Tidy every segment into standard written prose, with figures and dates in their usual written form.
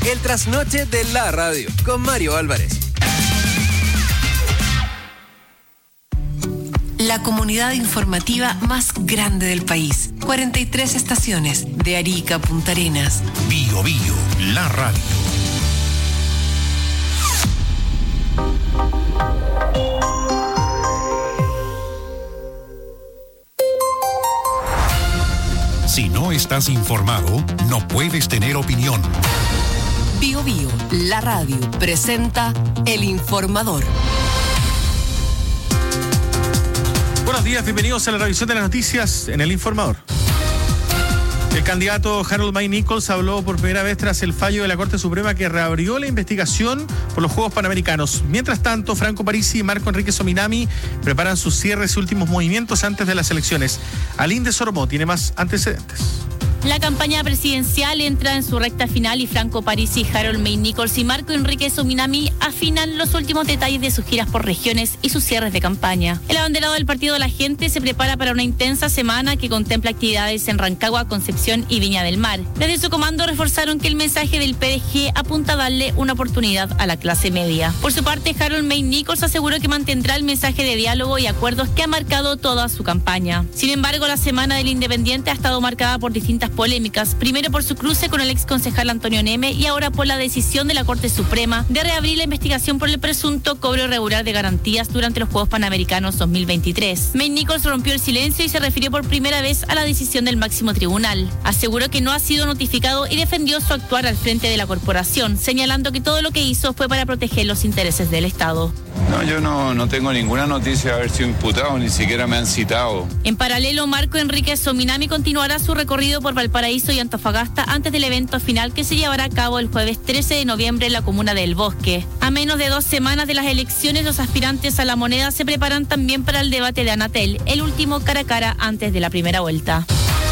El trasnoche de la radio con Mario Álvarez. La comunidad informativa más grande del país. 43 estaciones, de Arica a Punta Arenas. Bio Bio, la radio. Si no estás informado, no puedes tener opinión. Bio Bio, la radio, presenta El Informador. Buenos días, bienvenidos a la revisión de las noticias en El Informador. El candidato Harold May Nichols habló por primera vez tras el fallo de la Corte Suprema que reabrió la investigación por los Juegos Panamericanos. Mientras tanto, Franco Parisi y Marco Enrique Sominami preparan sus cierres y últimos movimientos antes de las elecciones. Alín de Sormó tiene más antecedentes. La campaña presidencial entra en su recta final y Franco Parisi, Harold May Nichols y Marco Enrique Sominami afinan los últimos detalles de sus giras por regiones y sus cierres de campaña. El abanderado del Partido La Gente se prepara para una intensa semana que contempla actividades en Rancagua, Concepción y Viña del Mar. Desde su comando reforzaron que el mensaje del PDG apunta a darle una oportunidad a la clase media. Por su parte, Harold May Nichols aseguró que mantendrá el mensaje de diálogo y acuerdos que ha marcado toda su campaña. Sin embargo, la semana del Independiente ha estado marcada por distintas polémicas, primero por su cruce con el ex concejal Antonio Neme y ahora por la decisión de la Corte Suprema de reabrir la investigación por el presunto cobro irregular de garantías durante los Juegos Panamericanos 2023. May Nichols rompió el silencio y se refirió por primera vez a la decisión del máximo tribunal. Aseguró que no ha sido notificado y defendió su actuar al frente de la corporación, señalando que todo lo que hizo fue para proteger los intereses del Estado. No, yo no tengo ninguna noticia de haber sido imputado, ni siquiera me han citado. En paralelo, Marco Enrique Sominami continuará su recorrido por Valparaíso y Antofagasta antes del evento final que se llevará a cabo el jueves 13 de noviembre en la comuna de El Bosque. A menos de 2 semanas de las elecciones, los aspirantes a la moneda se preparan también para el debate de Anatel, el último cara a cara antes de la primera vuelta.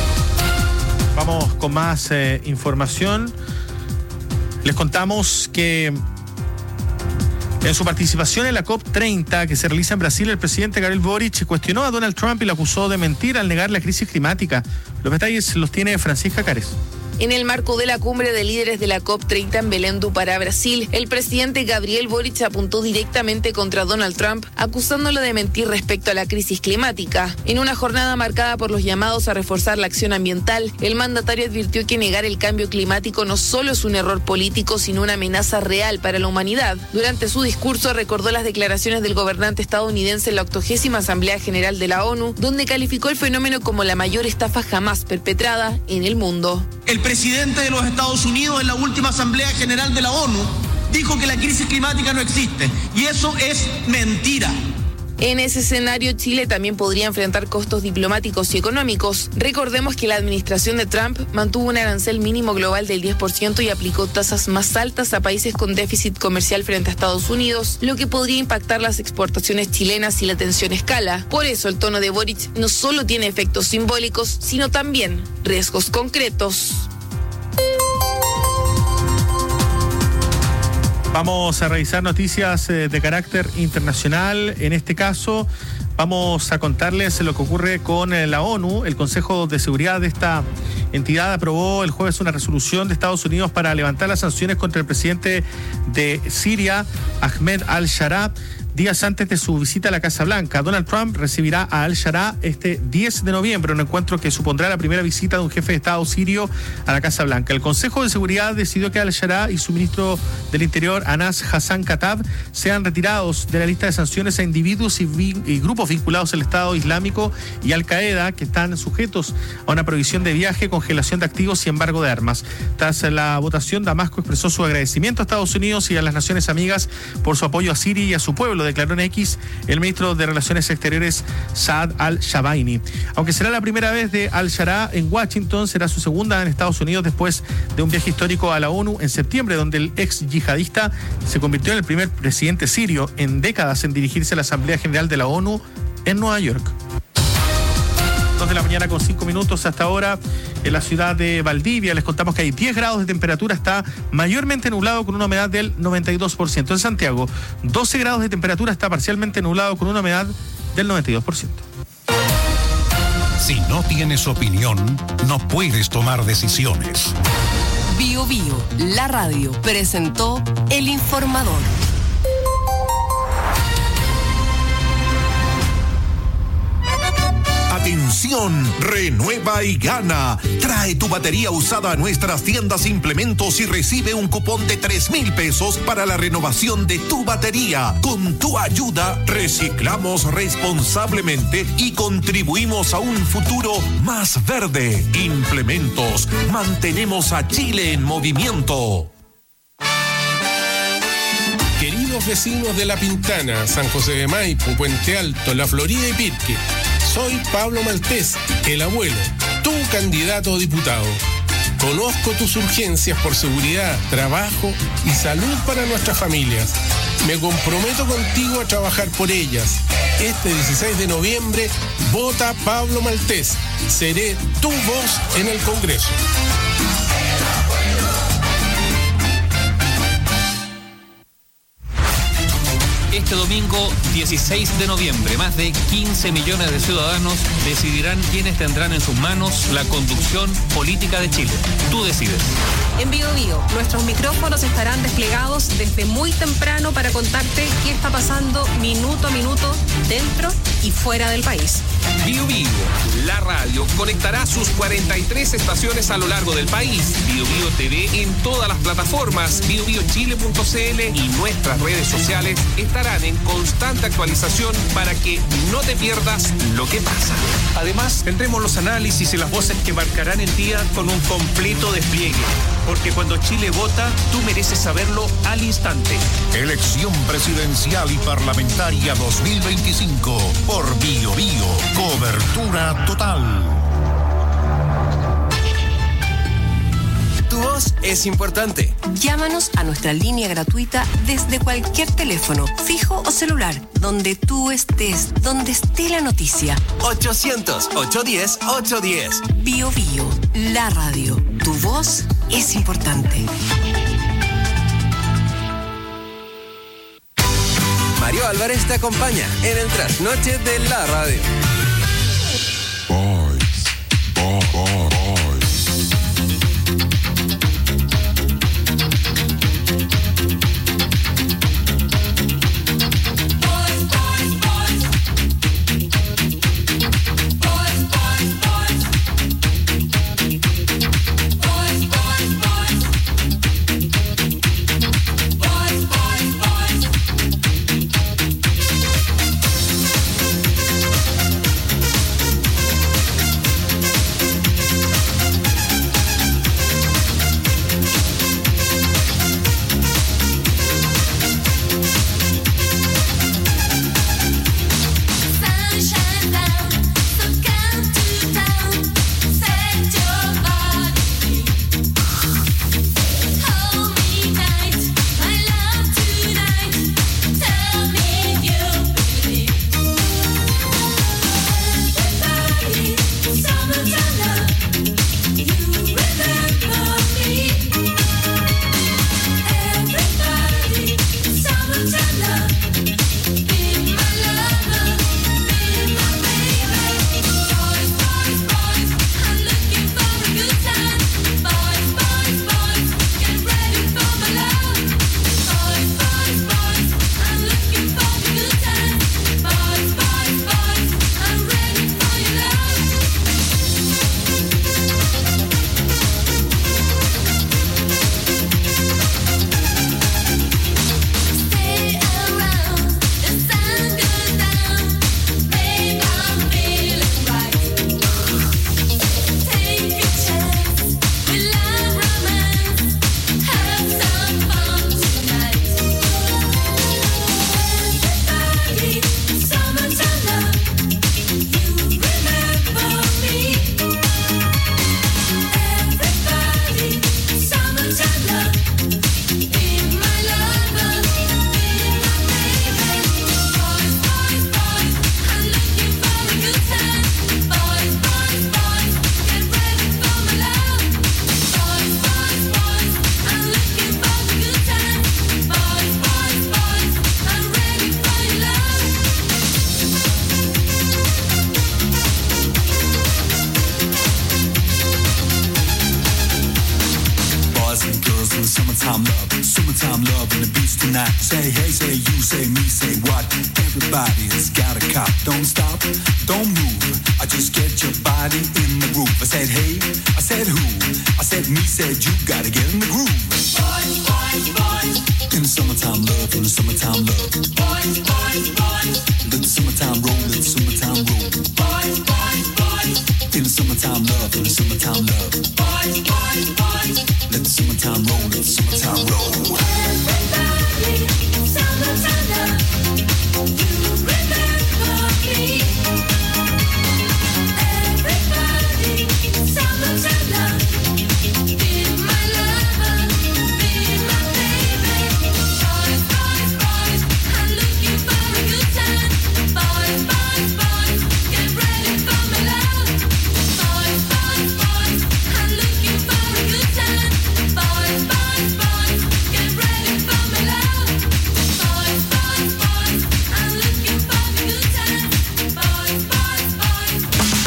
Vamos con más información. Les contamos que en su participación en la COP30 que se realiza en Brasil, el presidente Gabriel Boric cuestionó a Donald Trump y lo acusó de mentir al negar la crisis climática. Los detalles los tiene Francisca Cares. En el marco de la cumbre de líderes de la COP30 en Belém do Pará, Brasil, el presidente Gabriel Boric apuntó directamente contra Donald Trump, acusándolo de mentir respecto a la crisis climática. En una jornada marcada por los llamados a reforzar la acción ambiental, el mandatario advirtió que negar el cambio climático no solo es un error político, sino una amenaza real para la humanidad. Durante su discurso recordó las declaraciones del gobernante estadounidense en la 80ª Asamblea General de la ONU, donde calificó el fenómeno como la mayor estafa jamás perpetrada en el mundo. El presidente de los Estados Unidos en la última Asamblea General de la ONU dijo que la crisis climática no existe y eso es mentira. En ese escenario, Chile también podría enfrentar costos diplomáticos y económicos. Recordemos que la administración de Trump mantuvo un arancel mínimo global del 10% y aplicó tasas más altas a países con déficit comercial frente a Estados Unidos, lo que podría impactar las exportaciones chilenas si la tensión escala. Por eso el tono de Boric no solo tiene efectos simbólicos, sino también riesgos concretos. Vamos a revisar noticias de carácter internacional. En este caso, vamos a contarles lo que ocurre con la ONU. El Consejo de Seguridad de esta entidad aprobó el jueves una resolución de Estados Unidos para levantar las sanciones contra el presidente de Siria, Ahmed al-Sharaa, días antes de su visita a la Casa Blanca. Donald Trump recibirá a al-Sharaa este 10 de noviembre, un encuentro que supondrá la primera visita de un jefe de Estado sirio a la Casa Blanca. El Consejo de Seguridad decidió que al-Sharaa y su ministro del Interior, Anas Hassan Khattab, sean retirados de la lista de sanciones a individuos y grupos vinculados al Estado Islámico y Al-Qaeda que están sujetos a una prohibición de viaje, congelación de activos y embargo de armas. Tras la votación, Damasco expresó su agradecimiento a Estados Unidos y a las naciones amigas por su apoyo a Siria y a su pueblo, declaró en X el ministro de Relaciones Exteriores Saad al-Shabaini. Aunque será la primera vez de al-Sharaa en Washington, será su segunda en Estados Unidos después de un viaje histórico a la ONU en septiembre, donde el ex yihadista se convirtió en el primer presidente sirio en décadas en dirigirse a la Asamblea General de la ONU en Nueva York. 2 de la mañana con 5 minutos hasta ahora en la ciudad de Valdivia. Les contamos que hay 10 grados de temperatura, está mayormente nublado con una humedad del 92%. En Santiago, 12 grados de temperatura, está parcialmente nublado con una humedad del 92%. Si no tienes opinión, no puedes tomar decisiones. Bio Bio, la radio, presentó El Informador. Atención, renueva y gana. Trae tu batería usada a nuestras tiendas Implementos y recibe un cupón de 3,000 pesos para la renovación de tu batería. Con tu ayuda, reciclamos responsablemente y contribuimos a un futuro más verde. Implementos, mantenemos a Chile en movimiento. Queridos vecinos de La Pintana, San José de Maipo, Puente Alto, La Florida y Pirque, soy Pablo Maltés, el abuelo, tu candidato a diputado. Conozco tus urgencias por seguridad, trabajo y salud para nuestras familias. Me comprometo contigo a trabajar por ellas. Este 16 de noviembre, vota Pablo Maltés. Seré tu voz en el Congreso. Este domingo 16 de noviembre, más de 15 millones de ciudadanos decidirán quiénes tendrán en sus manos la conducción política de Chile. Tú decides. En Bio Bio, nuestros micrófonos estarán desplegados desde muy temprano para contarte qué está pasando minuto a minuto dentro y fuera del país. Bio Bio, la radio, conectará sus 43 estaciones a lo largo del país. Bio Bio TV en todas las plataformas, biobiochile.cl y nuestras redes sociales estarán en constante actualización para que no te pierdas lo que pasa. Además, tendremos los análisis y las voces que marcarán el día con un completo despliegue. Porque cuando Chile vota, tú mereces saberlo al instante. Elección presidencial y parlamentaria 2025 por Bio Bio. Cobertura total. Tu voz es importante. Llámanos a nuestra línea gratuita desde cualquier teléfono, fijo o celular, donde tú estés, donde esté la noticia. 800-810-810. Bio Bio, la radio. Tu voz es importante. Mario Álvarez te acompaña en el trasnoche de la radio. summertime love and the beach tonight. Say hey, say you, say me, say what? Everybody has got a cop. Don't stop, don't move. I just get your body in the groove. I said hey, I said who? I said me, said you. Gotta get in the groove. Boys, boys, boys. In the summertime love, in the summertime love. Boys, boys, boys. Let the summertime roll, let the summertime roll. Boys, boys, boys. In the summertime love, in the summertime love. Boys, boys, boys. Let the summertime roll, let the summertime roll. Everybody, summertime love. You remember me. Everybody, summertime love. Be my lover, be my baby. Boys, boys, boys, I'm looking for a good time. Boys, boys, boys, get ready for my love. Boys, boys, boys, I'm looking for a good time. Boys, boys, boys, get ready for my love. Boys, boys, boys, I'm looking for a good time. Boys, boys, boys.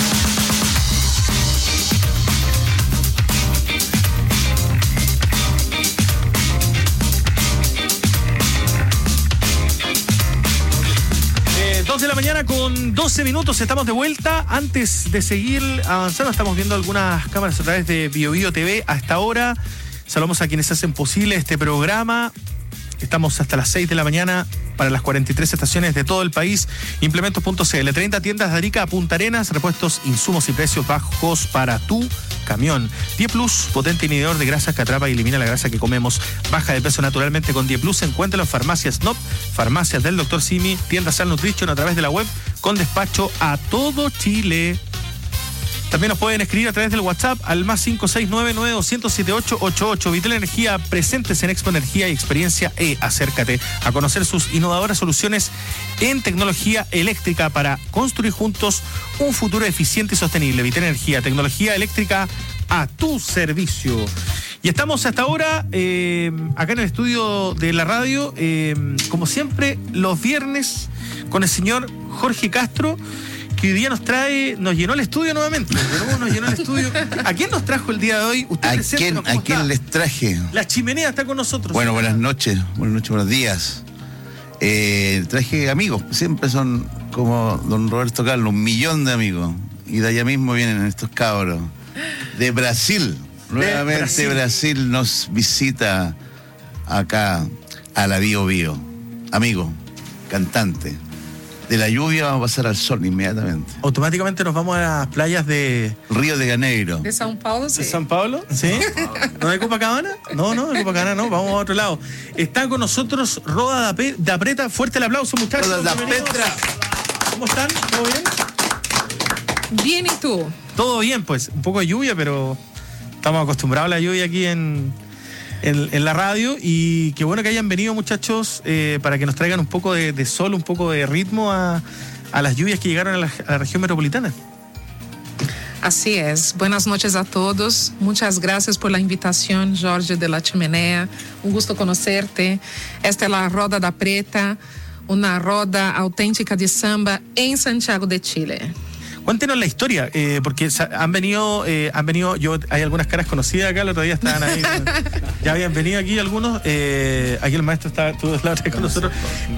Dos de la mañana con 12 minutos, estamos de vuelta. Antes de seguir avanzando, estamos viendo algunas cámaras a través de BioBio TV a esta hora. Saludamos a quienes hacen posible este programa. Estamos hasta las 6 de la mañana para las 43 estaciones de todo el país. Implementos.cl, 30 tiendas de Arica a Punta Arenas, repuestos, insumos y precios bajos para tu camión. Die Plus, potente inhibidor de grasas que atrapa y elimina la grasa que comemos. Baja de peso naturalmente con Die Plus. Encuéntralo en farmacias NOP, farmacias del Dr. Simi, tiendas Al Nutrition a través de la web con despacho a todo Chile. También nos pueden escribir a través del WhatsApp al más 569-900-7888. Vital Energía, presentes en Expo Energía y Experiencia E. Acércate a conocer sus innovadoras soluciones en tecnología eléctrica para construir juntos un futuro eficiente y sostenible. Vital Energía, tecnología eléctrica a tu servicio. Y estamos hasta ahora acá en el estudio de la radio, como siempre, los viernes con el señor Jorge Castro, que hoy día nos llenó el estudio nuevamente. Nos llenó el estudio. ¿A quién nos trajo el día de hoy? ¿A quién les traje? La Chimenea está con nosotros. Bueno, buenas noches, buenos días. Traje amigos, siempre son como don Roberto Carlos, 1 millón de amigos. Y de allá mismo vienen estos cabros. De Brasil. Nuevamente Brasil nos visita acá a la BioBio. Amigo, cantante. De la lluvia vamos a pasar al sol inmediatamente. Automáticamente nos vamos a las playas de Río de Janeiro. De São Paulo, sí. ¿De São Paulo? ¿Sí? ¿No de Copacabana? No, de Copacabana no, vamos a otro lado. Está con nosotros Roda da Preta. Fuerte el aplauso, muchachos. Roda da Preta. ¿Cómo están? ¿Todo bien? Bien, ¿y tú? Todo bien, pues. Un poco de lluvia, pero estamos acostumbrados a la lluvia aquí en la radio, y qué bueno que hayan venido, muchachos, para que nos traigan un poco de sol, un poco de ritmo a las lluvias que llegaron a la región metropolitana. Así es. Buenas noches a todos. Muchas gracias por la invitación, Jorge de la Chimenea. Un gusto conocerte. Esta es la Roda da Preta, una roda auténtica de samba en Santiago de Chile. Cuéntenos la historia, porque han venido, hay algunas caras conocidas acá, el otro día estaban ahí, ya habían venido aquí algunos, aquí el maestro estuvo la otra con nosotros.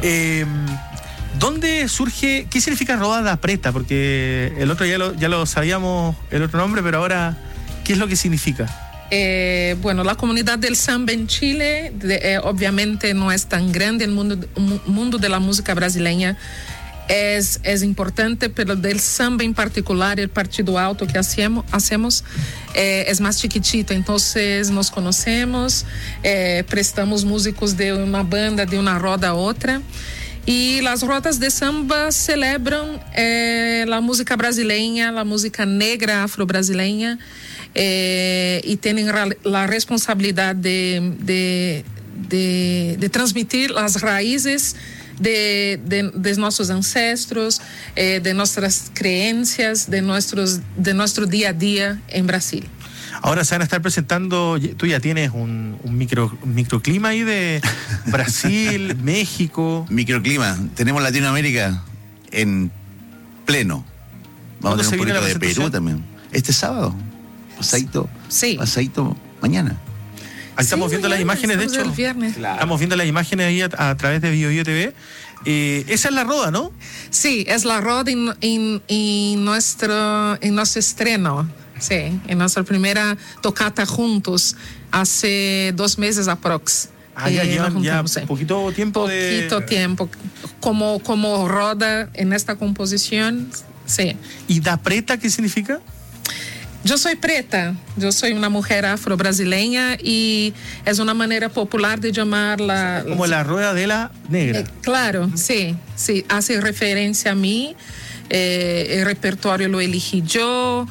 ¿Dónde surge, qué significa Roda da Preta? Porque el otro ya lo sabíamos, el otro nombre, pero ahora, ¿qué es lo que significa? Bueno, la comunidad del samba en Chile, obviamente no es tan grande, el mundo de la música brasileña es importante, pero del samba en particular, el partido alto que hacemos es más chiquitito, entonces nos conocemos, prestamos músicos de una banda, de una roda a otra, y las rodas de samba celebran la música brasileña, la música negra afro-brasileña, y tienen la responsabilidad de transmitir las raíces de nuestros ancestros, de nuestras creencias, de nuestro día a día en Brasil. Ahora se van a estar presentando, tú ya tienes un microclima ahí de Brasil, México. Microclima, tenemos Latinoamérica en pleno. Vamos a tener un poquito de Perú también. Este sábado, pasadito mañana. Ahí estamos viendo las imágenes, de hecho. Estamos viendo las imágenes ahí a través de BioBio TV. Esa es la roda, ¿no? Sí, es la roda en nuestro estreno. Sí, en nuestra primera tocata juntos hace 2 meses aprox. Ya llevan poquito tiempo. Poquito tiempo. Como roda en esta composición, sí. ¿Y da preta qué significa? Yo soy preta, yo soy una mujer afro-brasileña y es una manera popular de llamarla... Como la rueda de la negra. Claro, sí, hace referencia a mí, el repertorio lo elegí yo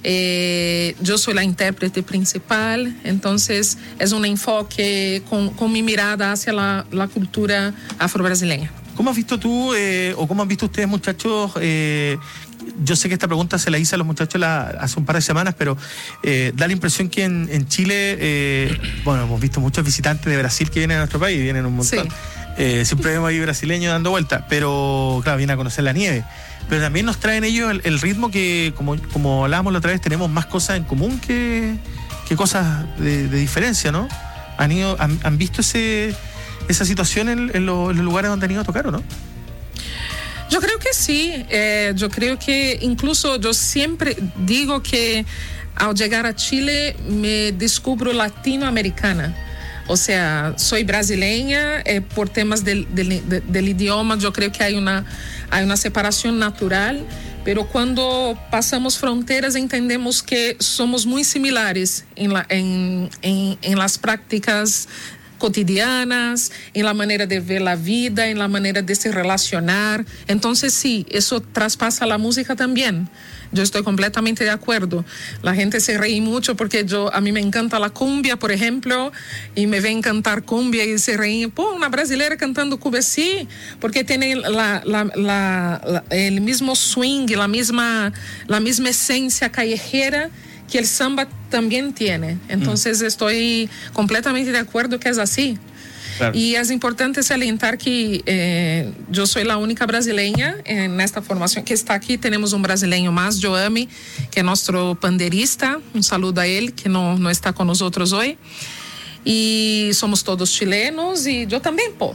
soy la intérprete principal, entonces es un enfoque con mi mirada hacia la cultura afro-brasileña. ¿Cómo has visto tú, o cómo han visto ustedes, muchachos? Yo sé que esta pregunta se la hice a los muchachos hace un par de semanas, pero da la impresión que en Chile, hemos visto muchos visitantes de Brasil que vienen a nuestro país, vienen un montón. Sí. Siempre vemos ahí brasileños dando vueltas, pero claro, vienen a conocer la nieve. Pero también nos traen ellos el ritmo que, como hablábamos la otra vez, tenemos más cosas en común que cosas de diferencia, ¿no? ¿Han visto esa situación en los lugares donde han ido a tocar, o no? Yo creo que sí, yo creo que incluso yo siempre digo que al llegar a Chile me descubro latinoamericana. O sea, soy brasileña, por temas del idioma, yo creo que hay una separación natural, pero cuando pasamos fronteras entendemos que somos muy similares en las prácticas cotidianas, en la manera de ver la vida, en la manera de se relacionar. Entonces sí, eso traspasa la música también. Yo estoy completamente de acuerdo. La gente se ríe mucho porque a mí me encanta la cumbia, por ejemplo, y me ven cantar cumbia y se ríen. Una brasileira cantando cumbia, sí, porque tiene el mismo swing, la misma esencia callejera que el samba también tiene. Entonces estoy completamente de acuerdo que es así. Claro. Y es importante salientar que yo soy la única brasileña en esta formación que está aquí. Tenemos un brasileño más, Joami, que es nuestro panderista. Un saludo a él, que no está con nosotros hoy. Y somos todos chilenos y yo también, po.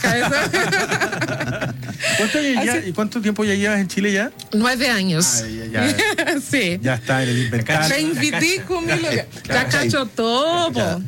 ¿Cuánto tiempo ya llevas en Chile ya? 9 años. Sí. Ya está en el inventario. Ya invité conmigo. Ya cacho todo.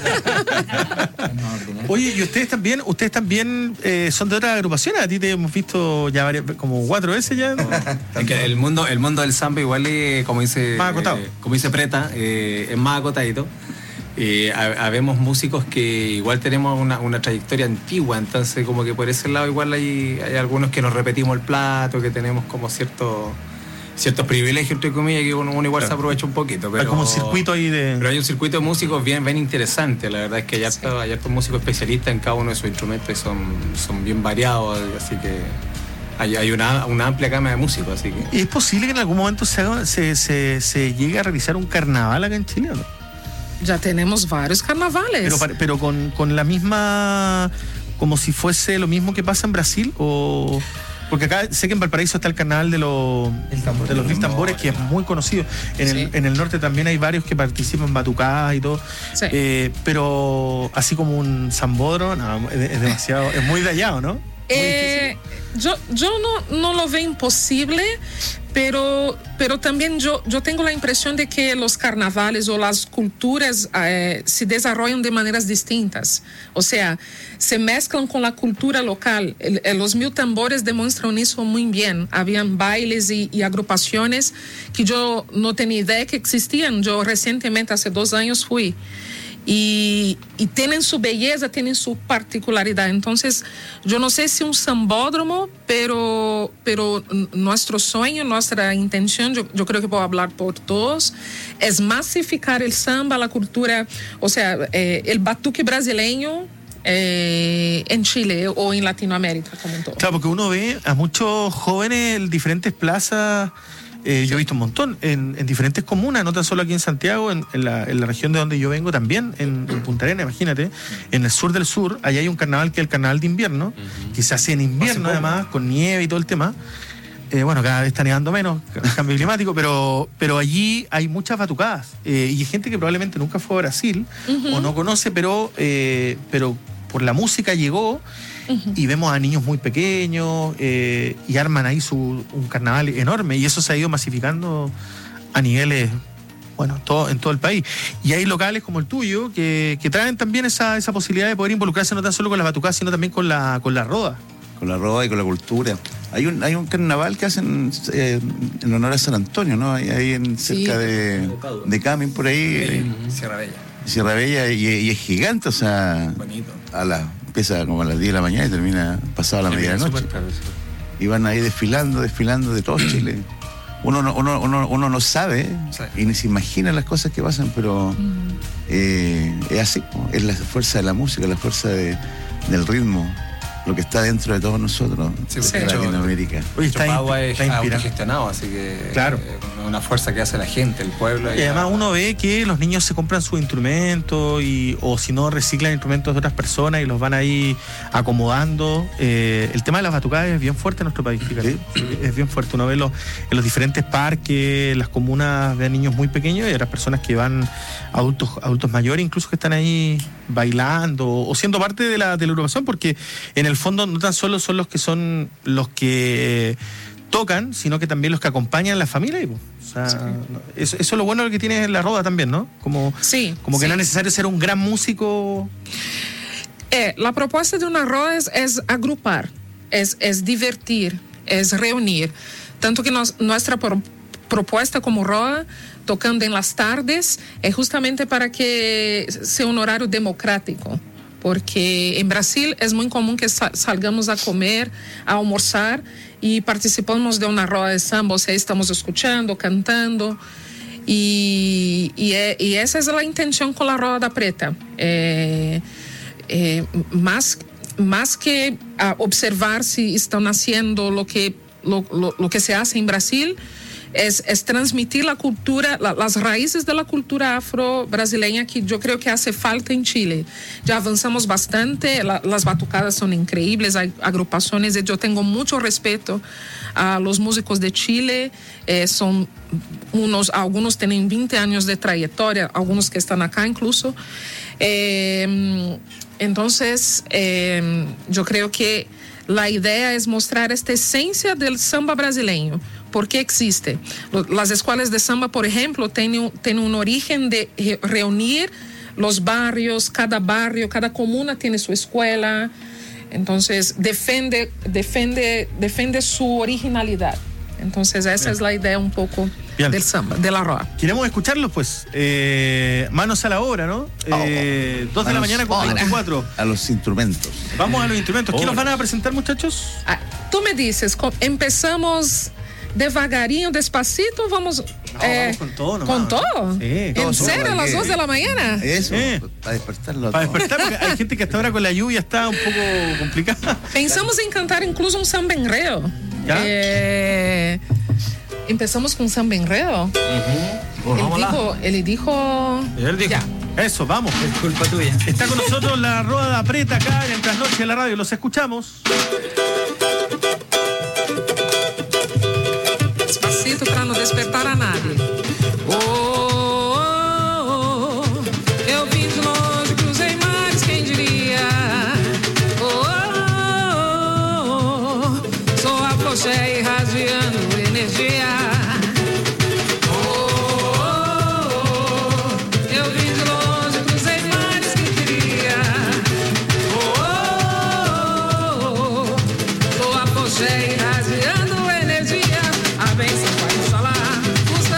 Oye, y ustedes también son de otras agrupaciones. A ti te hemos visto ya como 4 veces ya. Es que el mundo del samba igual es, como dice Preta, es más acotadito. Habemos músicos que igual tenemos una trayectoria antigua, entonces como que por ese lado igual hay algunos que nos repetimos el plato, que tenemos como ciertos privilegios, entre comillas, que uno igual se aprovecha un poquito. Pero, hay como un circuito ahí Pero hay un circuito de músicos bien interesante. La verdad es que hay hartos músicos especialistas en cada uno de sus instrumentos y son bien variados, así que hay una amplia gama de músicos. Así que... ¿Es posible que en algún momento se llegue a realizar un carnaval acá en Chile, ¿no? Ya tenemos varios carnavales. Pero con la misma, como si fuese lo mismo que pasa en Brasil, o porque acá sé que en Valparaíso está el carnaval de los mil tambores, que es muy conocido. En el norte también hay varios que participan, batucadas y todo. Sí. Pero así como un zambódromo, no, es demasiado, es muy dallado, ¿no? Yo no lo veo imposible, pero también yo tengo la impresión de que los carnavales o las culturas se desarrollan de maneras distintas. O sea, se mezclan con la cultura local. Los mil tambores demuestran eso muy bien. Habían bailes y agrupaciones que yo no tenía idea que existían. Yo recientemente, hace 2 años, fui. Y tienen su belleza, tienen su particularidad. Entonces, yo no sé si un sambódromo, pero nuestro sueño, nuestra intención, yo creo que puedo hablar por todos, es masificar el samba, la cultura, o sea, el batuque brasileño en Chile o en Latinoamérica como todo. Claro, porque uno ve a muchos jóvenes en diferentes plazas. Yo he visto un montón en diferentes comunas, no tan solo aquí en Santiago, en la región de donde yo vengo también, en Punta Arenas, imagínate, en el sur del sur, allá hay un carnaval que es el carnaval de invierno, que se hace en invierno además, con nieve y todo el tema, Bueno, cada vez está nevando menos, cambio climático, pero allí hay muchas batucadas. Y hay gente que probablemente nunca fue a Brasil o no conoce, pero por la música llegó y vemos a niños muy pequeños y arman ahí un carnaval enorme. Y eso se ha ido masificando a niveles, bueno, en todo el país. Y hay locales como el tuyo que traen también esa posibilidad de poder involucrarse no tan solo con las batucadas, sino también con la roda. Con la roda y con la cultura. Hay un carnaval que hacen en honor a San Antonio, ¿no? Ahí cerca de Camin, por ahí. Sierra Bella. Sierra Bella y es gigante, o sea. Bonito. Empieza como a las 10 de la mañana y termina pasada la medianoche. Y van ahí desfilando de todo Chile. Uno no sabe y ni se imagina las cosas que pasan, pero es así, es la fuerza de la música, la fuerza del ritmo, lo que está dentro de todos nosotros, en Latinoamérica. Chopagua es autogestionado, así que claro, una fuerza que hace la gente, el pueblo. Y además uno ve que los niños se compran sus instrumentos o si no reciclan instrumentos de otras personas y los van ahí acomodando. El tema de las batucadas es bien fuerte en nuestro país, fíjate. ¿Sí? Es bien fuerte. Uno ve en los diferentes parques, las comunas de niños muy pequeños y otras personas que van, adultos mayores incluso, que están ahí bailando o siendo parte de la agrupación, porque en el fondo no tan solo son los que tocan, sino que también los que acompañan a la familia. O sea, eso es lo bueno que tiene la roda también, ¿no? Como que no es necesario ser un gran músico. La propuesta de una roda es agrupar, es divertir, es reunir. Tanto que nuestra propuesta como roda, tocando en las tardes, es justamente para que sea un horario democrático. Porque en Brasil es muy común que salgamos a comer, a almorzar y participamos de una roda de samba, o sea, estamos escuchando, cantando y esa es la intención con la Roda da Preta. Más que observar si están haciendo lo que se hace en Brasil, es transmitir la cultura, las raíces de la cultura afro-brasileña que yo creo que hace falta en Chile. Ya avanzamos bastante, las batucadas son increíbles, hay agrupaciones, yo tengo mucho respeto a los músicos de Chile, algunos tienen 20 años de trayectoria, algunos que están acá incluso. Entonces, yo creo que la idea es mostrar esta esencia del samba brasileño. ¿Por qué existe? Las escuelas de samba, por ejemplo, tienen un origen de reunir los barrios, cada comuna tiene su escuela, entonces defiende su originalidad. Entonces esa es la idea un poco del samba, de la roda. Queremos escucharlos, pues. Manos a la obra, ¿no? 2 de la mañana con 24. A los instrumentos. Vamos a los instrumentos. ¿Quién nos van a presentar, muchachos? Tú me dices, empezamos devagarinho, despacito, vamos con todo, ¿no? ¿Con todo? Sí, ¿En serio? ¿A las 2 de la mañana? Eso, para despertarlo. Para despertar, porque hay gente que hasta ahora con la lluvia está un poco complicada. Pensamos en cantar incluso un samba enredo. ¿Ya? Empezamos con samba enredo. Él dijo. Ya. Eso, vamos. Es culpa tuya. Está con nosotros la Roda da Preta acá en Trasnoche de la Radio. Los escuchamos. Despacito para não despertar a nadie. Eu vim de longe, cruzei mares, quem diria? Sou a poché irradiando energia. Eu vim de longe, cruzei mares, quem diria? Sou a poché irradiando energia. A benção vai instalar, custa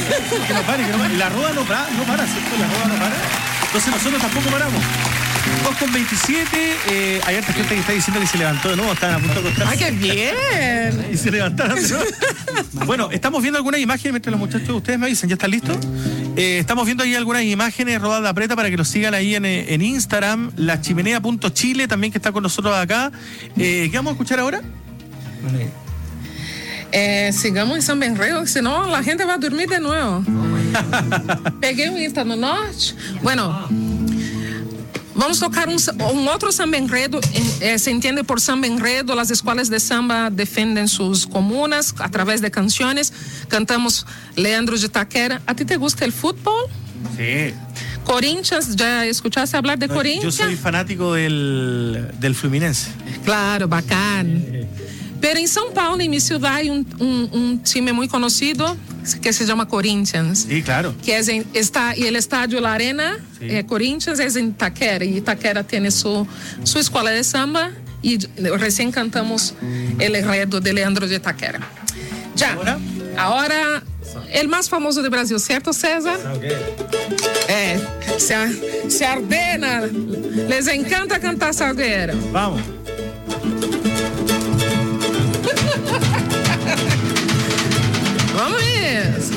Que no pare. La rueda no para, ¿cierto? La rueda no para. Entonces nosotros tampoco paramos. 2:27, hay harta gente que está diciendo que se levantó de nuevo, estaban a punto de acostarse. ¡Ay, qué bien! Y se levantaron de nuevo. Bueno, estamos viendo algunas imágenes mientras los muchachos, ustedes me dicen, ¿ya están listos? Estamos viendo ahí algunas imágenes, Rodada Preta, para que los sigan ahí en Instagram, lachimenea.chile, también que está con nosotros acá. ¿Qué vamos a escuchar ahora? Sigamos en Samba Enredo, senão la gente va a dormir de nuevo. Peguei un Insta no Norte. Bueno, vamos tocar un otro samba enredo. Se entiende por samba enredo, las escuelas de samba defenden sus comunas a través de canciones. Cantamos Leandro de Itaquera. ¿A ti te gusta el fútbol? Sí. Corinthians, ¿ya escuchaste hablar de Corinthians? Yo soy fanático del Fluminense. Claro, bacán. Pero en São Paulo, en mi ciudad, hay un time muy conocido que se llama Corinthians. Sí, claro. Que y el estadio La Arena, sí. Corinthians, es en Itaquera. Y Itaquera tiene su escuela de samba. Y recién cantamos el enredo de Leandro de Itaquera. Ya. Ahora, el más famoso de Brasil, ¿cierto, César? Se ordena. Les encanta cantar Salgueiro. Vamos. Vamos isso.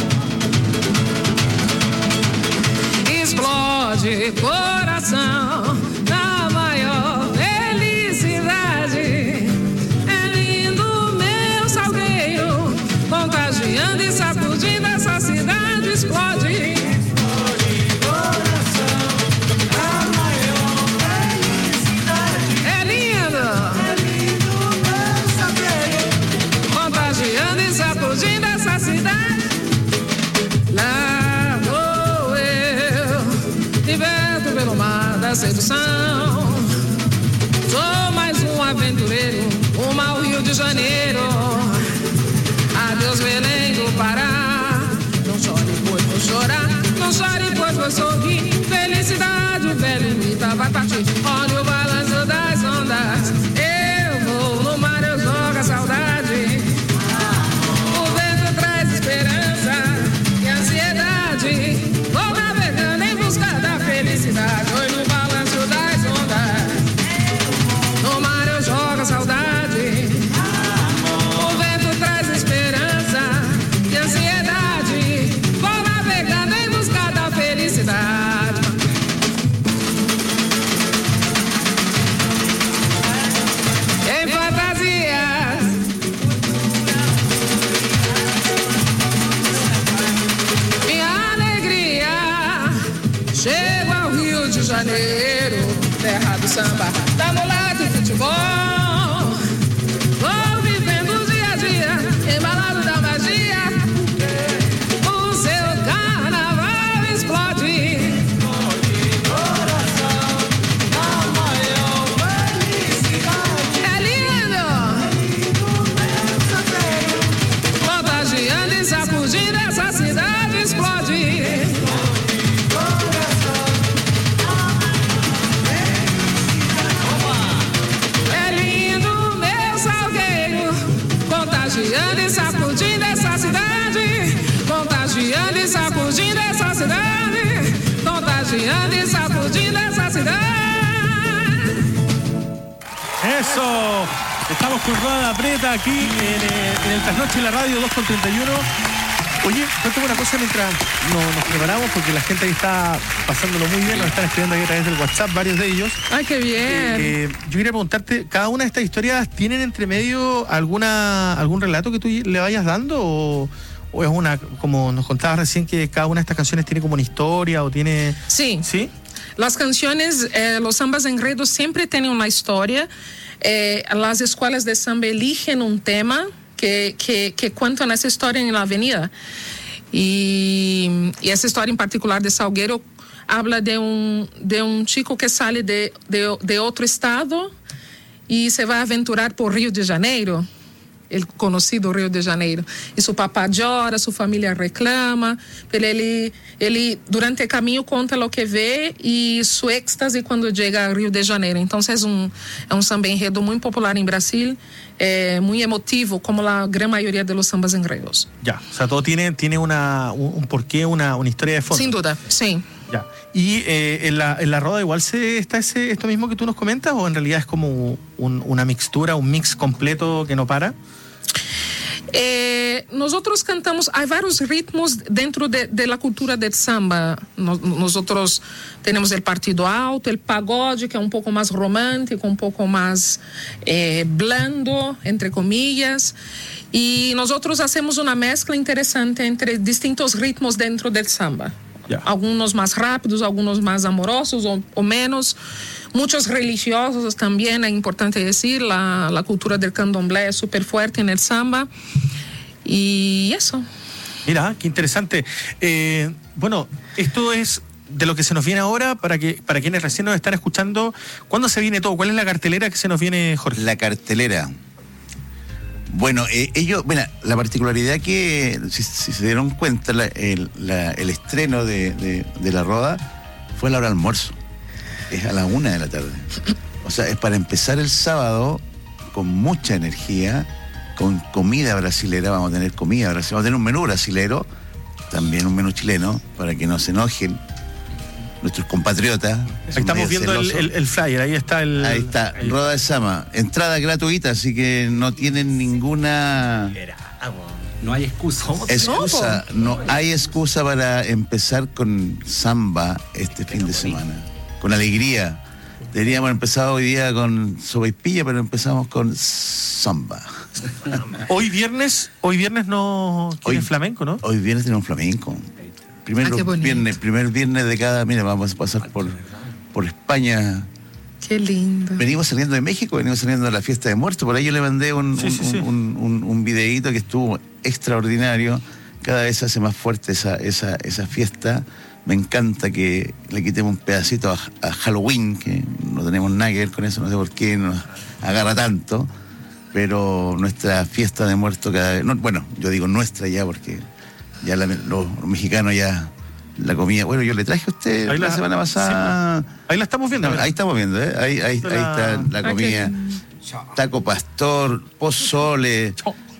Explode coração na maior felicidade. É lindo meu Salgueiro, contagiando e sacudindo essa cidade. Explode. Explode coração na maior felicidade. É lindo. É lindo meu Salgueiro, contagiando e sacudindo essa cidade. Lá vou eu, liberto pelo mar da sedução. Sou mais um aventureiro, rumo ao Rio de Janeiro. Adeus, Belém do Pará. Não chore, pois vou chorar. Não chore, pois vou sorrir. Felicidade, o velho mita vai partir. Olha o balanço das ondas. Eu vou no mar, eu jogo a saudade. Esperança e ansiedade, vou navegando em busca da felicidade. Oi, no balanço das ondas, no mar eu jogo a saudade. O vento traz esperança e ansiedade, vou navegando em busca da felicidade. Em fantasias, chego ao Rio de Janeiro, terra do samba, da mulata e futebol. Vou vivendo o dia a dia, embalado da magia. O seu carnaval explode. Explode coração, a maior felicidade. É lindo. É lindo meu Salgueiro, contagiando e sacudindo essa cidade. Explode. Contagiando e sacudindo essa cidade. Contagiando e sacudindo essa cidade. Contagiando e sacudindo essa cidade. Eso. Estamos con Rodada Preta aquí en el Trasnoche de la Radio 2:31. Oye, cuéntame una cosa mientras nos preparamos, porque la gente ahí está pasándolo muy bien, nos están escribiendo ahí a través del WhatsApp, varios de ellos. ¡Ay, qué bien! Yo quería preguntarte, ¿cada una de estas historias tienen entre medio algún relato que tú le vayas dando? ¿O es una, como nos contabas recién, que cada una de estas canciones tiene como una historia o tiene...? Sí. ¿Sí? Las canciones, los sambas enredos siempre tienen una historia. Las escuelas de samba eligen un tema que cuentan esa historia en la avenida. Y esa historia en particular de Salgueiro habla de un chico que sale de otro estado y se va a aventurar por Rio de Janeiro. el conocido Rio de Janeiro. Y su papá llora, su familia reclama, pero él durante el camino cuenta lo que ve y su éxtasis cuando llega a Rio de Janeiro. Entonces es un samba enredo muy popular en Brasil, muy emotivo, como la gran mayoría de los sambas enredos. Ya, o sea, todo tiene un porqué, una historia de fondo. Sin duda, sí. Ya. ¿Y en la roda igual está esto mismo que tú nos comentas, o en realidad es como una mixtura, un mix completo que no para? Nosotros cantamos, hay varios ritmos dentro de la cultura del samba. Nosotros tenemos el partido alto, el pagode, que es un poco más romántico, un poco más blando, entre comillas. Y nosotros hacemos una mezcla interesante entre distintos ritmos dentro del samba. Yeah. Algunos más rápidos, algunos más amorosos o menos. Muchos religiosos también, es importante decir, la cultura del candomblé es súper fuerte en el samba. Y eso. Mira, qué interesante. Bueno, esto es de lo que se nos viene ahora, para quienes recién nos están escuchando. ¿Cuándo se viene todo? ¿Cuál es la cartelera que se nos viene, Jorge? La cartelera. Bueno, la particularidad que, si se dieron cuenta, el estreno de la roda fue a la hora del almuerzo. Es a la 1 de la tarde. O sea, es para empezar el sábado con mucha energía, con comida brasilera. Vamos a tener comida brasilera, vamos a tener un menú brasilero, también un menú chileno, para que no se enojen nuestros compatriotas. Ahí estamos viendo el flyer, ahí está Ahí está, Roda de Samba. Entrada gratuita, así que no tienen ninguna... No hay excusa. No hay excusa para empezar con samba este fin de semana. Con alegría. Deberíamos haber empezado hoy día con sopaipilla, pero empezamos con samba. Hoy viernes no tiene flamenco, ¿no? Hoy viernes tenemos flamenco. Primer viernes de cada... Mira, vamos a pasar por España. Qué lindo. Venimos saliendo de México, venimos saliendo de la fiesta de muertos. Por ahí yo le mandé un videíto que estuvo extraordinario. Cada vez se hace más fuerte esa fiesta. Me encanta que le quitemos un pedacito a Halloween, que no tenemos nada que ver con eso, no sé por qué nos agarra tanto. Pero nuestra fiesta de muertos cada vez... bueno, yo digo nuestra ya porque... Ya los mexicanos ya la comida. Bueno, yo le traje a usted la semana pasada. Sí, ahí la estamos viendo. Ahí estamos viendo, ¿eh? Ahí está la comida. Taco pastor, pozole.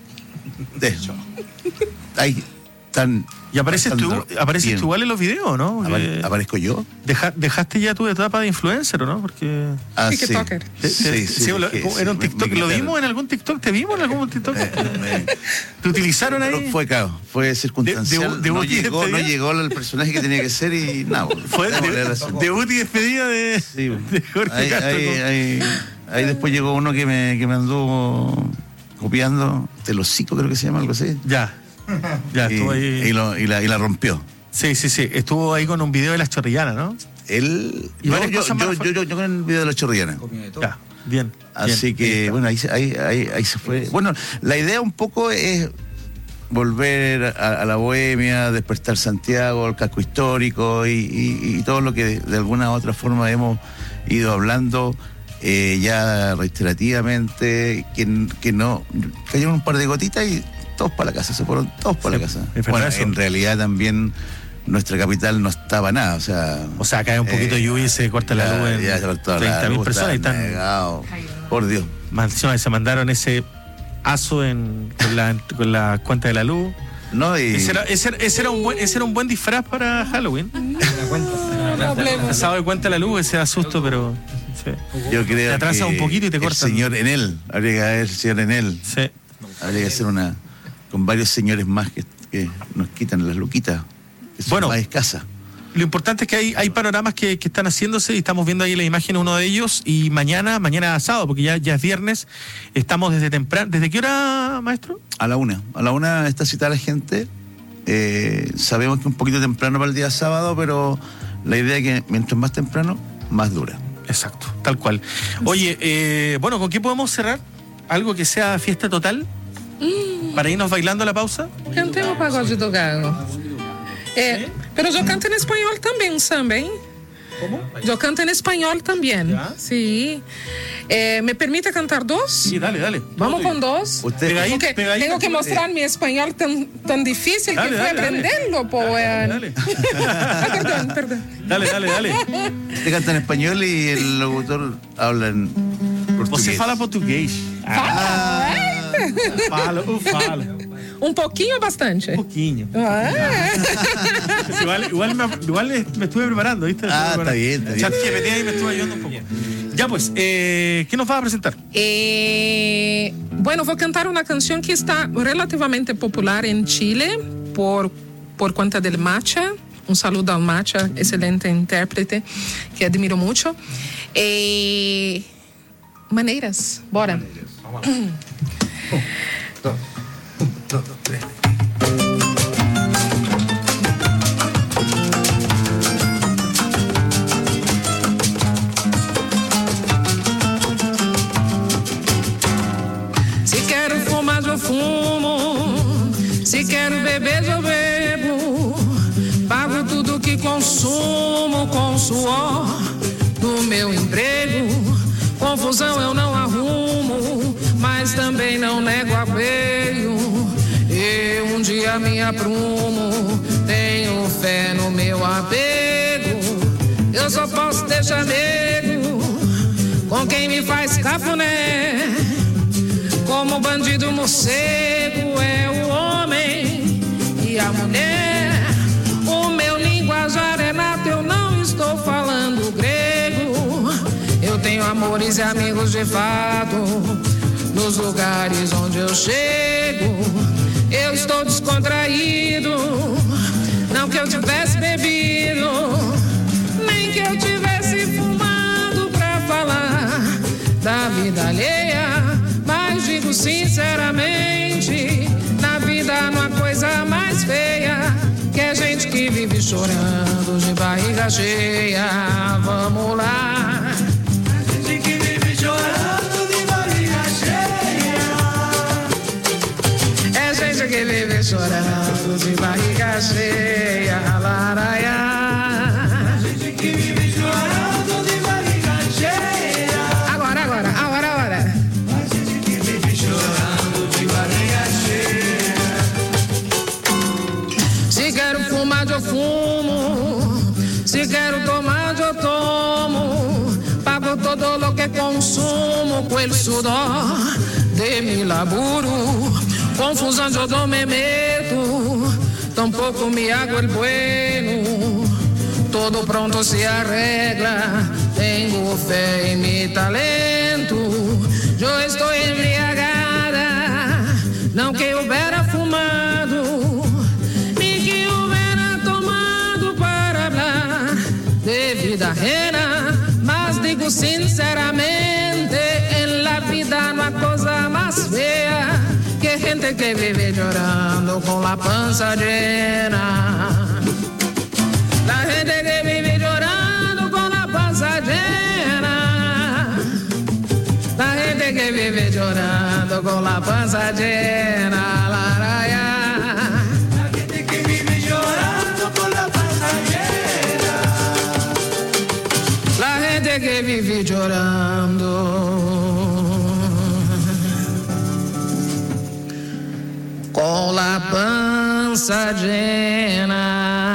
Ahí están. ¿Y apareces tú igual en los videos, no? ¿Aparezco yo? ¿Dejaste ya tu etapa de influencer, o no? Porque... TikToker. Sí, era un TikTok. ¿Lo vimos en algún TikTok? ¿Te vimos en algún TikTok? ¿Te utilizaron ahí? Fue circunstancial. No llegó el personaje que tenía que ser y nada. Fue debut y despedida de Jorge Castro. Ahí después llegó uno que me anduvo copiando. Telocico, creo que se llama, algo así. Ya, estuvo ahí. Y la rompió. Sí. Estuvo ahí con un video de las chorrillanas, ¿no? Yo con el video de las chorrillanas. Ya, bien. Así que, bueno, ahí se fue. Bueno, la idea un poco es volver a la bohemia, despertar Santiago, el casco histórico y todo lo que de alguna u otra forma hemos ido hablando ya reiterativamente, que no cayeron un par de gotitas y todos para la casa, se fueron todos para la casa. Bueno, en realidad también nuestra capital no estaba nada, o sea, cae un poquito de lluvia y se corta la luz en 30.000 personas y están negado. Por Dios. Se mandaron ese aso con la cuenta de la luz. No, ese era un buen disfraz para Halloween. Pasado de cuenta de la luz, ese asusto, pero sí. Yo creo te atrasa un poquito y te cortan. El señor Enel, habría que haber el señor Enel. Sí. Habría que hacer con varios señores más que nos quitan las luquitas, que son más escasas. Lo importante es que hay panoramas que están haciéndose y estamos viendo ahí la imagen de uno de ellos. Y mañana sábado, porque ya es viernes, estamos desde temprano. ¿Desde qué hora, maestro? A la 1. A la 1 está citada la gente. Sabemos que un poquito temprano para el día sábado, pero la idea es que mientras más temprano, más dura. Exacto, tal cual. Oye, bueno, ¿con qué podemos cerrar? ¿Algo que sea fiesta total? Para irnos bailando a la pausa. Cantemos pagode do Galo. Pero yo canto en español también, samba, ¿eh? ¿Cómo? Yo canto en español también. ¿Ya? Sí. ¿Me permite cantar dos? Sí, dale. Vamos con dos. Usted, Tengo que mostrar mi español tan difícil que fue aprenderlo, Dale. Perdón. Dale. Usted canta en español y el locutor habla en portugués. Você fala português. Fala. Un poquillo o bastante? Un poquillo. Igual me estuve preparando, ¿viste? Está bien. ChatGPT ahí me estuve ayudando un poco. Ya pues, ¿qué nos vas a presentar? Bueno, voy a cantar una canción que está relativamente popular en Chile por cuenta del Macha. Un saludo al Macha, excelente intérprete que admiro mucho. Maneiras, bora. Vamos. 1, 2, 3. Se quero fumar, eu fumo. Se quero beber, eu bebo. Pago tudo que consumo com o suor do meu emprego. Confusão eu não arrumo, mas também não nego apoio. Eu um dia me aprumo, tenho fé no meu apego. Eu só posso ter chamego com quem me faz cafuné. Como bandido morcego é o homem e a mulher. O meu linguajar é nato, eu não estou falando grego. Eu tenho amores e amigos de fato nos lugares onde eu chego. Eu estou descontraído, não que eu tivesse bebido, nem que eu tivesse fumado pra falar da vida alheia. Mas digo sinceramente, na vida não há coisa mais feia que a gente que vive chorando de barriga cheia. Vamos lá. Que vive chorando de barriga cheia, laraiá. A gente que vive chorando de barriga cheia. Agora. A gente que vive chorando de barriga cheia. Se quero fumar, eu fumo. Se quero tomar, eu tomo. Pago todo lo que consumo com el sudor de mi laburo. Confusão eu me meto, tampouco me hago el bueno. Todo pronto se arregla, tengo fé em mi talento. Eu estou embriagada, não que houvera fumado, nem que houvera tomado para hablar de vida ajena. Mas digo sinceramente, en la vida não há coisa mais feia que gente que vive llorando con la panza llena. La gente que vive llorando con la panza llena. La gente que vive llorando con la panza llena. La gente que vive llorando con la panza llena. La gente que vive llorando con la panza llena.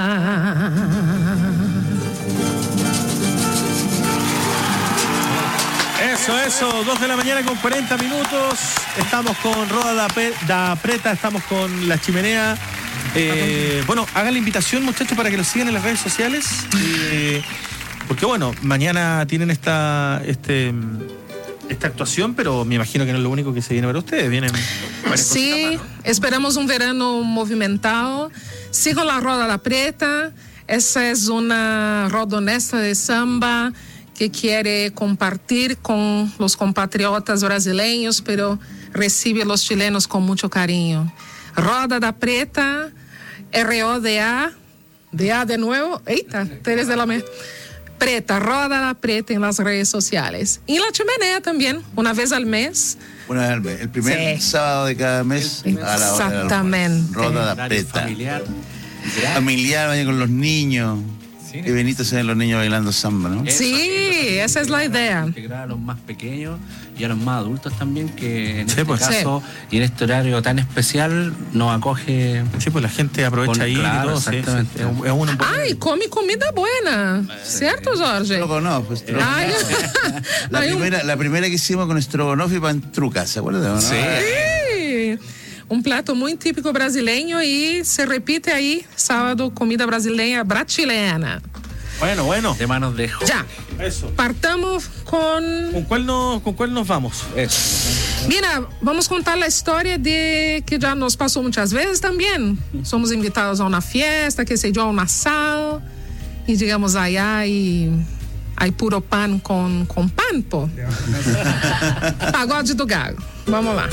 Eso, 2 de la mañana con 40 minutos. Estamos con Roda da Preta, estamos con La Chimenea. Bueno, hagan la invitación, muchachos, para que los sigan en las redes sociales. Porque bueno, mañana tienen esta actuación, pero me imagino que no es lo único que se viene para ustedes. Vienen sí, esperamos un verano movimentado. Sigan la Roda da Preta. Esa es una roda honesta de samba que quiere compartir con los compatriotas brasileños, pero recibe a los chilenos con mucho cariño. Roda da Preta, R-O-D-A, D-A de nuevo, eita, Teres de la Preta, Roda da Preta en las redes sociales. Y La Chimenea también, una vez al mes. Una vez al mes, el primer sábado de cada mes. Exactamente. Roda da Preta. Familiar, vaya con los niños. Y Benito se ven los niños bailando samba, ¿no? Sí, esa es la idea. Integrar a los más pequeños y a los más adultos también, que en Sí, este pues. caso y en este horario tan especial nos acoge. Sí, pues la gente aprovecha ahí claro, y todo. Sí, exactamente. sí. Es una buena- Ay, come comida buena. ¿Cierto, Jorge? Estrogonoff, pues, Ay, la primera que hicimos con estrogonoff y pantruca, ¿se acuerdan? ¿No? Sí. Um prato muito típico brasileño e se repite aí sábado, comida brasileña brasilena. Bueno. De manos de Jorge. Ya. Eso. Partamos con... ¿Con cuál nos vamos? Mira, vamos contar la historia de que ya nos pasó muchas veces también. Somos invitados a una fiesta, que sé yo, a un asado, y llegamos allá y hay puro pan con pan, pô. Pagode do Gago. Vamos lá.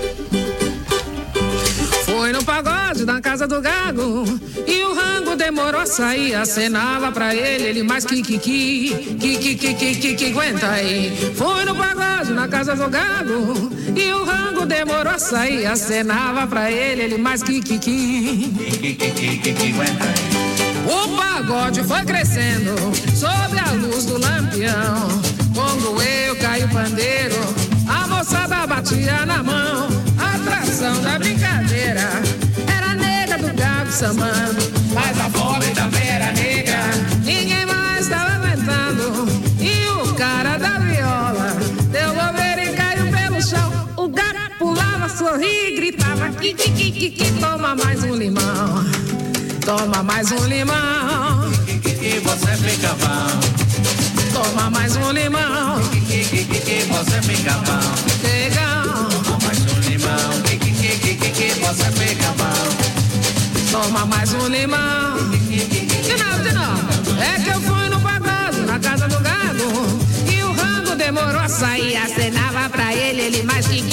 Foi no pagode da casa do Gago e o rango demorou a sair. Acenava pra ele mais que aguenta aí. Foi no pagode na casa do Gago e o rango demorou a sair. Acenava pra ele mais que aguenta aí. O pagode foi crescendo sob a luz do lampião. Quando eu caio o pandeiro, a moçada batia na mão. A atração da brincadeira era a nega do Gago sambando, mas a fome também era negra. Ninguém mais estava aguentando e o cara da viola deu bobeira e caiu pelo chão. O Gago pulava, sorria e gritava: toma mais um limão, toma mais um limão, você fica bom. Toma mais um limão, você fica bom. Legal. Toma mais um limão, você fica bom. Toma mais um limão. De novo. É que eu fui no pagode, na casa do Gago, e o rango demorou a sair. Acenava pra ele mais que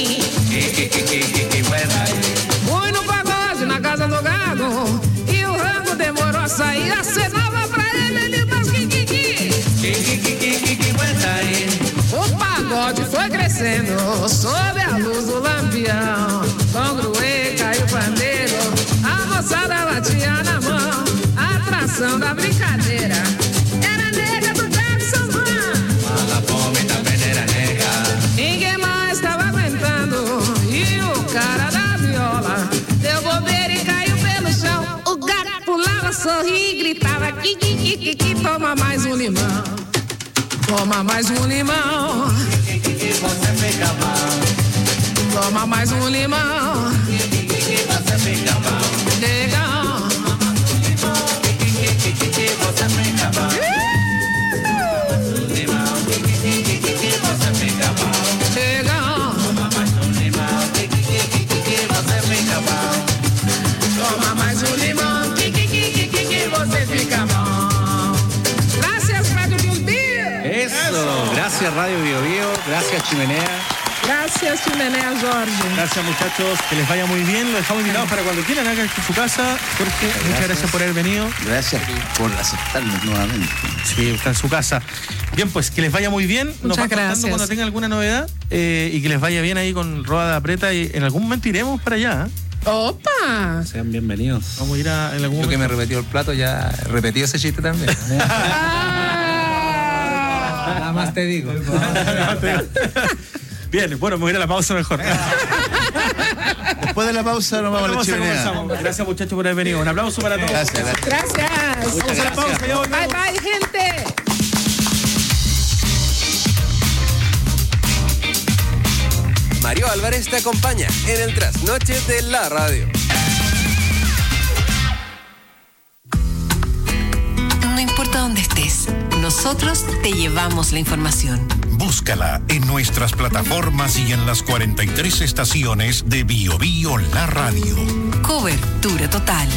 Fui no pagode, na casa do Gago, e o rango demorou a sair. Acenava pra ele mais que O pagode foi crescendo sob a luz do lampião. Congruê, caiu o pandeiro, a moçada batia na mão. A atração da brincadeira era a nega do Gago sambando, mas a fome também era nega. Ninguém mais estava aguentando e o cara da viola deu bobeira e caiu pelo chão. O Gago pulava, sorria e gritava: toma mais um limão, toma mais um limão, você fica bom. toma mais um limão, você fica bom. Legal. Você fica bom. Limão, você fica bom. Legal. Toma mais um limão, você fica bom. Toma mais um limão, você fica bom. Gracias, Radio Bio Bio. Eso, gracias Radio Bio Bio, gracias Chimenea. Gracias, Chimenea Jorge. Gracias, muchachos, que les vaya muy bien. Los dejamos invitados para cuando quieran acá en su casa. Jorge, muchas gracias por haber venido. Gracias por aceptarnos nuevamente. Sí, está en su casa. Bien, pues que les vaya muy bien. Nos va contando cuando tenga alguna novedad y que les vaya bien ahí con Roda Preta y en algún momento iremos para allá. ¡Opa! Sean bienvenidos. Vamos a ir en algún momento. Yo que me repetió el plato, ya repetí ese chiste también. Nada más te digo. Bien, bueno, me voy a ir a la pausa mejor. Después de la pausa nos vamos a la chimenea. Gracias, muchachos, por haber venido. Un aplauso para todos. Gracias. Vamos a la pausa, ya volvemos. Bye, bye, gente. Mario Álvarez te acompaña en el trasnoche de la radio. No importa dónde estés, nosotros te llevamos la información. Búscala en nuestras plataformas y en las 43 estaciones de Bio Bio La Radio. Cobertura total.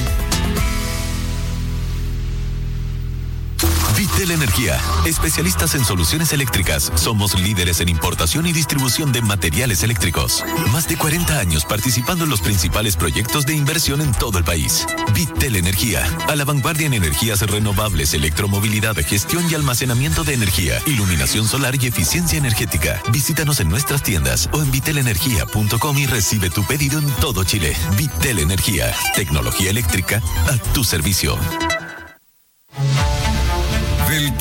Vitel Energía, especialistas en soluciones eléctricas. Somos líderes en importación y distribución de materiales eléctricos. Más de 40 años participando en los principales proyectos de inversión en todo el país. Vitel Energía, a la vanguardia en energías renovables, electromovilidad, gestión y almacenamiento de energía, iluminación solar y eficiencia energética. Visítanos en nuestras tiendas o en vitelenergia.com y recibe tu pedido en todo Chile. Vitel Energía, tecnología eléctrica a tu servicio.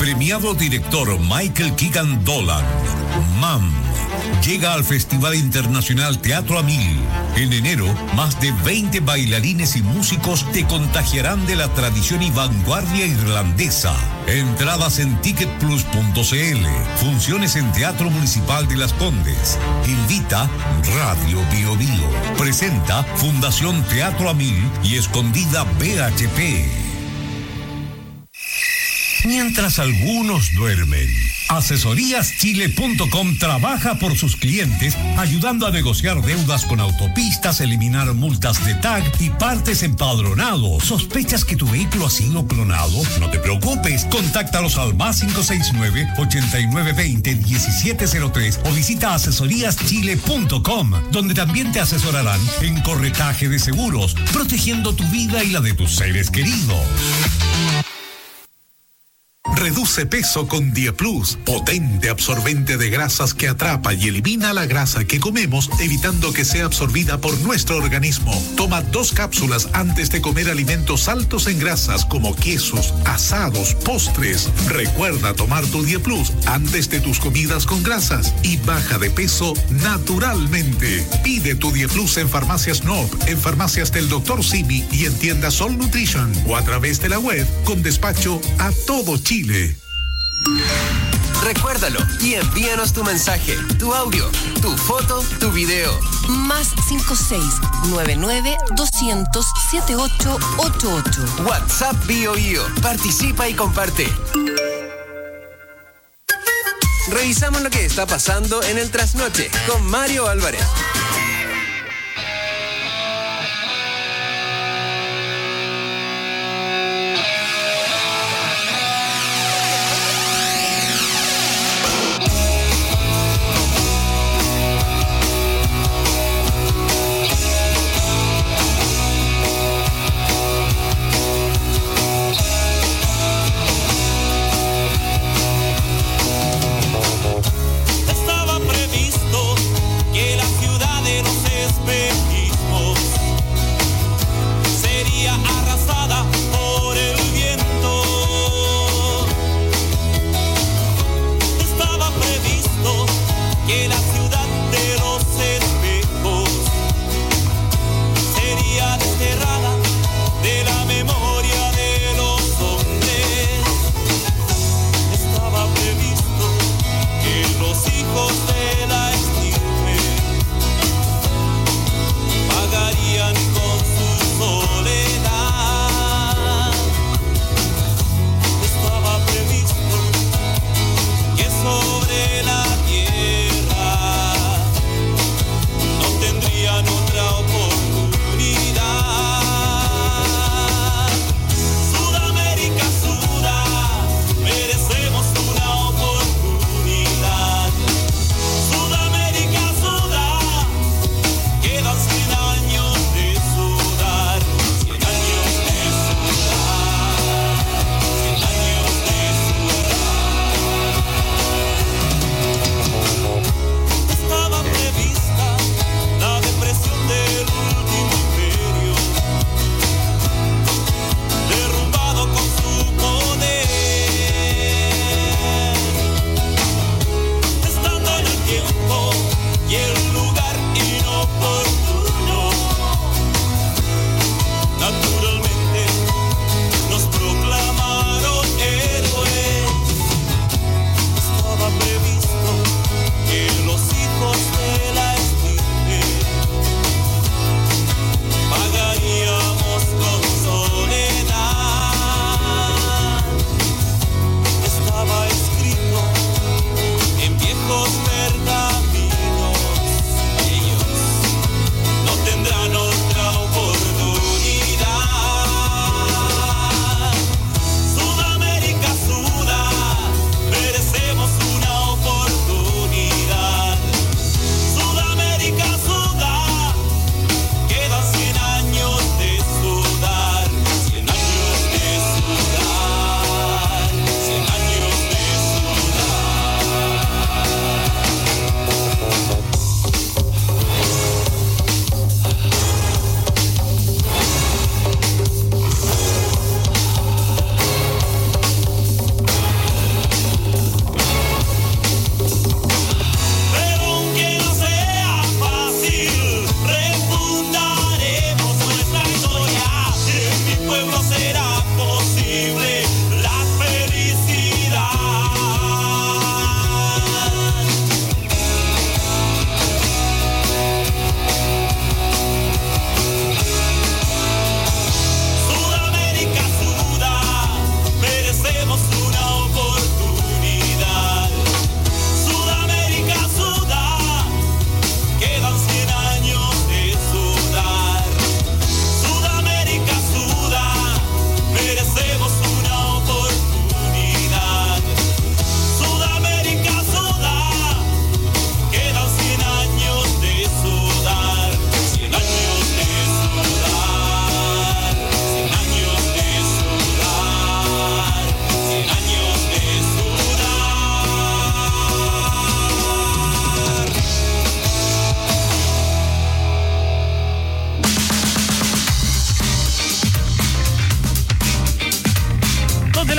premiado director Michael Keegan Dolan, MAM, llega al Festival Internacional Teatro a Mil. En enero, más de 20 bailarines y músicos te contagiarán de la tradición y vanguardia irlandesa. Entradas en ticketplus.cl. Funciones en Teatro Municipal de Las Condes. Invita Radio Bio Bio. Presenta Fundación Teatro a Mil y Escondida BHP. Mientras algunos duermen, AsesoríasChile.com trabaja por sus clientes, ayudando a negociar deudas con autopistas, eliminar multas de tag y partes empadronados. ¿Sospechas que tu vehículo ha sido clonado? No te preocupes, contáctalos al más 569-8920-1703 o visita AsesoríasChile.com, donde también te asesorarán en corretaje de seguros, protegiendo tu vida y la de tus seres queridos. Reduce peso con Día Plus, potente absorbente de grasas que atrapa y elimina la grasa que comemos, evitando que sea absorbida por nuestro organismo. Toma 2 cápsulas antes de comer alimentos altos en grasas como quesos, asados, postres. Recuerda tomar tu Día Plus antes de tus comidas con grasas y baja de peso naturalmente. Pide tu Día Plus en Farmacias Nob, en farmacias del Dr. Simi y en tiendas Sol Nutrition o a través de la web con despacho a todo Chile. Recuérdalo y envíanos tu mensaje, tu audio, tu foto, tu video. Más 56-99-200-7888. WhatsApp Bio Bio. Participa y comparte. Revisamos lo que está pasando en el Trasnoche con Mario Álvarez. Estaba previsto que la ciudad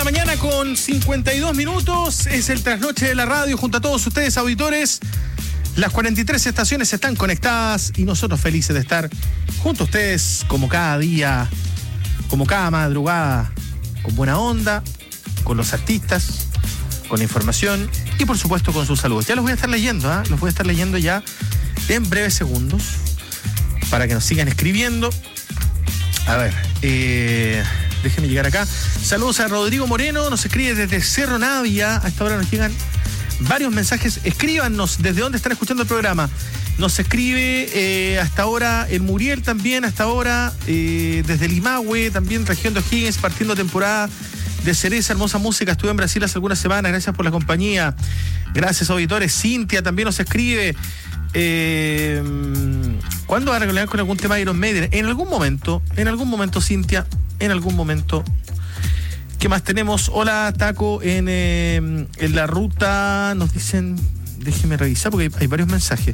mañana con 52 minutos. Es el trasnoche de la radio junto a todos ustedes, auditores. Las 43 estaciones están conectadas y nosotros felices de estar junto a ustedes como cada día, como cada madrugada, con buena onda, con los artistas, con la información y por supuesto con sus saludos. Ya los voy a estar leyendo, los voy a estar leyendo ya en breves segundos para que nos sigan escribiendo. A ver, déjenme llegar acá. Saludos a Rodrigo Moreno, nos escribe desde Cerro Navia. A esta hora nos llegan varios mensajes. Escríbanos desde dónde están escuchando el programa. Nos escribe hasta ahora el Muriel también, hasta ahora desde Limahue, también región de O'Higgins, partiendo temporada de cereza, hermosa música. Estuve en Brasil hace algunas semanas, gracias por la compañía. Gracias, auditores. Cintia también nos escribe. ¿Cuándo va a regular con algún tema de Iron Maiden? En algún momento, Cintia, en algún momento. ¿Qué más tenemos? Hola, Taco, en la ruta nos dicen, déjeme revisar porque hay varios mensajes.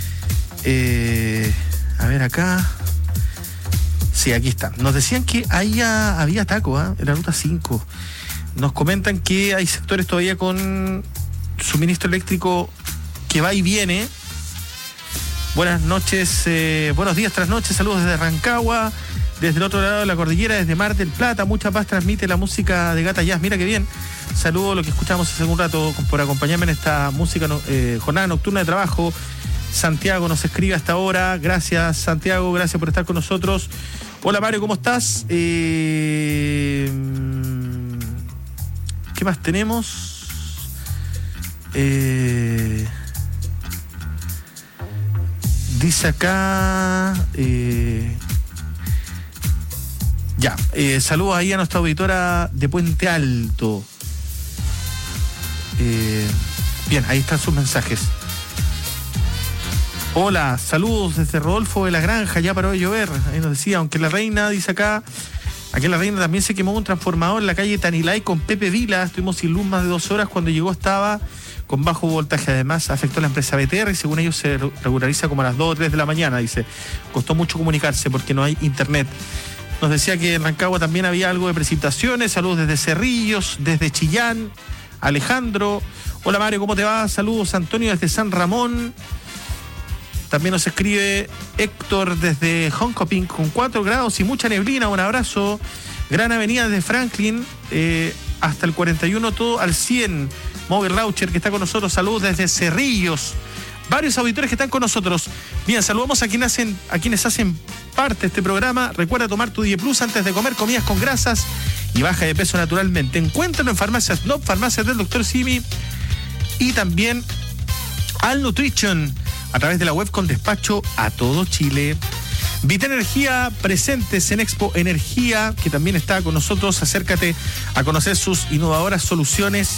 A ver acá. Sí, aquí está. Nos decían que había Taco, en la ruta 5. Nos comentan que hay sectores todavía con suministro eléctrico que va y viene. Buenas noches, buenos días, trasnoches, saludos desde Rancagua, desde el otro lado de la cordillera, desde Mar del Plata. Mucha paz transmite la música de Gata Jazz. Mira qué bien. Saludos, lo que escuchamos hace un rato, por acompañarme en esta música jornada nocturna de trabajo. Santiago nos escribe hasta ahora. Gracias, Santiago, gracias por estar con nosotros. Hola, Mario, ¿cómo estás? ¿Qué más tenemos? Dice acá... saludos ahí a nuestra auditora de Puente Alto. Bien, ahí están sus mensajes. Hola, saludos desde Rodolfo de la Granja, ya paró de llover. Ahí nos decía, aunque la reina, dice acá, aquí en la reina también se quemó un transformador en la calle Tanilay con Pepe Vila. Estuvimos sin luz más de 2 horas. Cuando llegó estaba con bajo voltaje. Además, afectó a la empresa BTR y según ellos se regulariza como a las 2 o 3 de la mañana. Dice, costó mucho comunicarse porque no hay internet. Nos decía que en Rancagua también había algo de precipitaciones. Saludos desde Cerrillos, desde Chillán. Alejandro. Hola, Mario, ¿cómo te va? Saludos, Antonio, desde San Ramón. También nos escribe Héctor desde Joncoping con 4 grados y mucha neblina. Un abrazo. Gran avenida desde Franklin hasta el 41, todo al 100. Móvil Laucher, que está con nosotros. Saludos desde Cerrillos. Varios auditores que están con nosotros. Bien, saludamos a quienes hacen parte de este programa. Recuerda tomar tu DiePlus antes de comer comidas con grasas y baja de peso naturalmente. Encuéntralo en farmacias Snob, farmacias del Dr. Simi y también Al Nutrition a través de la web con despacho a todo Chile. Vita Energía, presentes en Expo Energía, que también está con nosotros. Acércate a conocer sus innovadoras soluciones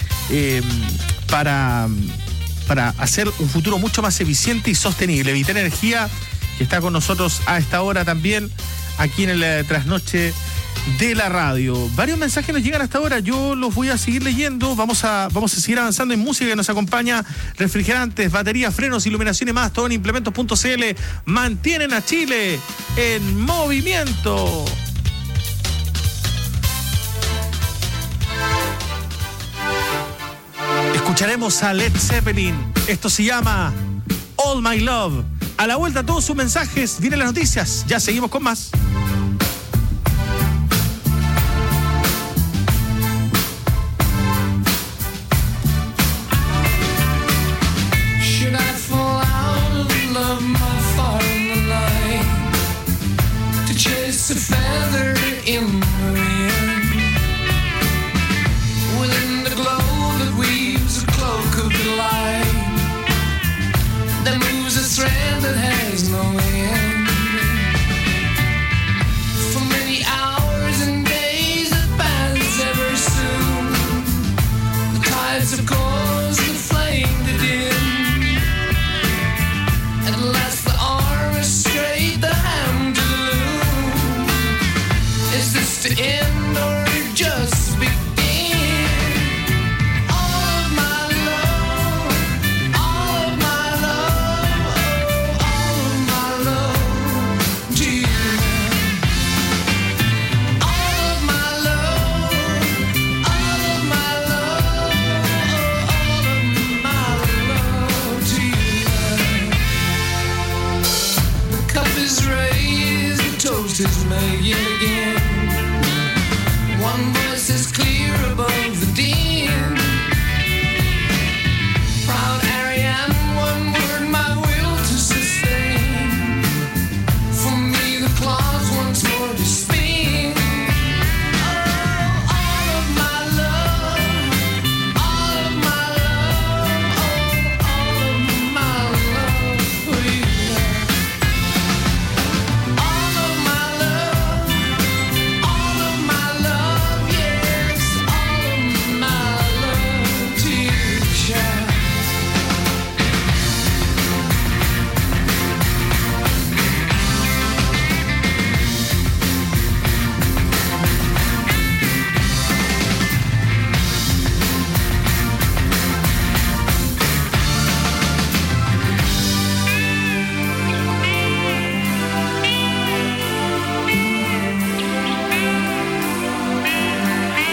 para hacer un futuro mucho más eficiente y sostenible. Vita Energía, que está con nosotros a esta hora también, aquí en el trasnoche de la radio. Varios mensajes nos llegan hasta ahora, yo los voy a seguir leyendo. Vamos a seguir avanzando en música que nos acompaña. Refrigerantes, baterías, frenos, iluminación y más, todo en implementos.cl. Mantienen a Chile en movimiento. Escucharemos a Led Zeppelin. Esto se llama All My Love. A la vuelta todos sus mensajes, vienen las noticias. Ya seguimos con más. Should I fall out of love more far in the night to chase a feather in the wind within the glow that weaves a cloak of the light that moves a thread that has no end. is clear.